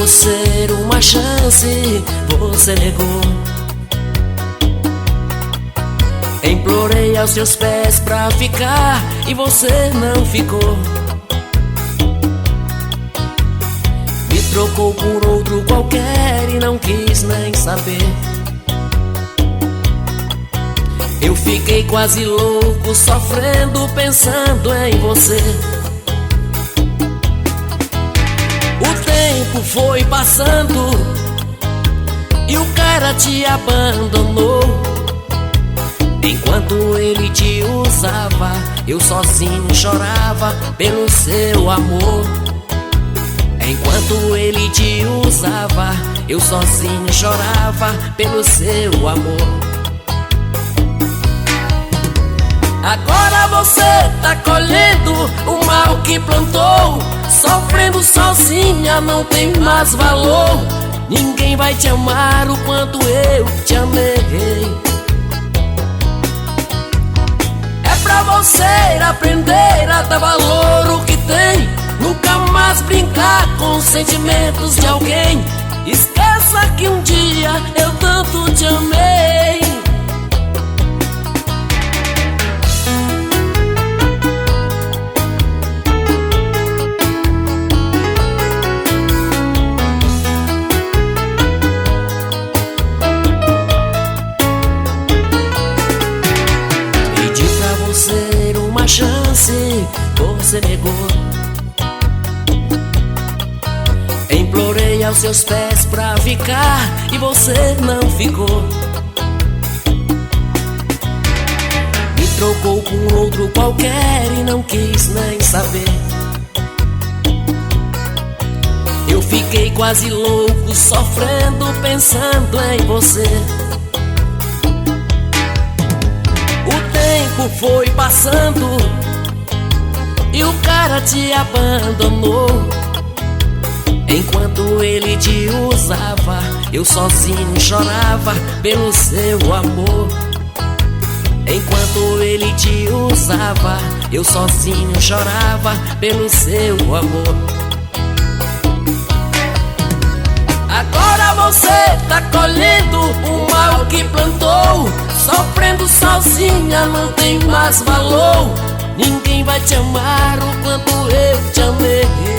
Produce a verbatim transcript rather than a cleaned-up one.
você uma chance, você negou. Implorei aos seus pés pra ficar e você não ficou. Me trocou por outro qualquer e não quis nem saber. Eu fiquei quase louco, sofrendo, pensando em você. O tempo foi passando e o cara te abandonou. Enquanto ele te usava, eu sozinho chorava pelo seu amor. Enquanto ele te usava, eu sozinho chorava pelo seu amor. Agora você tá colhendo o mal que plantou. Sofrendo sozinha não tem mais valor. Ninguém vai te amar o quanto eu te amei. É pra você aprender a dar valor o que tem. Nunca mais brincar com os sentimentos de alguém. Esqueça que um dia eu tanto te amei. Chance, você negou. Implorei aos seus pés pra ficar e você não ficou. Me trocou por outro qualquer e não quis nem saber. Eu fiquei quase louco, sofrendo, pensando em você. O tempo foi passando e o cara te abandonou. Enquanto ele te usava, eu sozinho chorava pelo seu amor. Enquanto ele te usava, eu sozinho chorava pelo seu amor. Agora você tá colhendo o mal que plantou. Sofrendo sozinha não tem mais valor. Ninguém vai te amar o quanto eu te amei.